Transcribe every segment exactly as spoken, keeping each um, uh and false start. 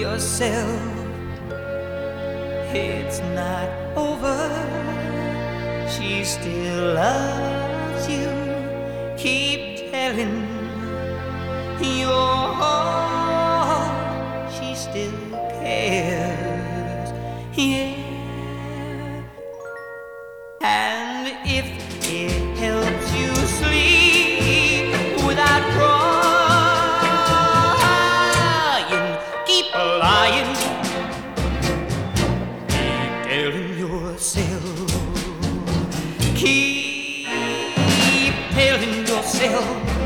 yourself, it's not over. She still loves you. Keep telling your heart she still cares. Yeah. And if it helps you sleep without crying, keep lying. Keep telling yourself. Keep telling yourself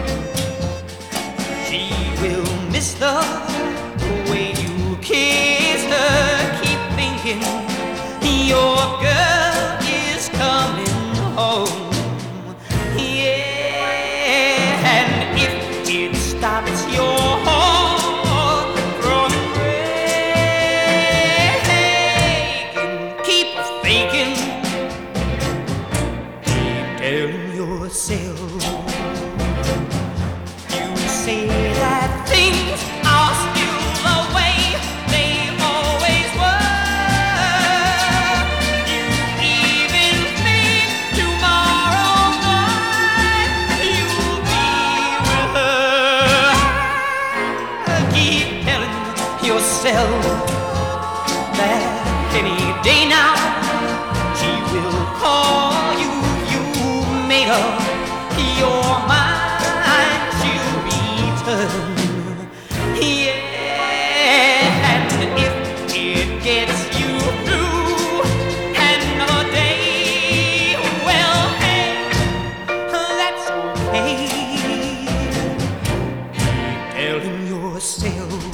she will miss the way you kiss her. Keep thinking your girl is coming home. Yeah, and if it stops your heart from breaking, keep faking. Telling yourself, you say that things are still the way they always were. You even think tomorrow night you'll be with her. Keep telling yourself that any day now she will call you. Made up your mind, she'll return. Yeah, and if it gets you through another day, well, hey, that's okay. Keep telling yourself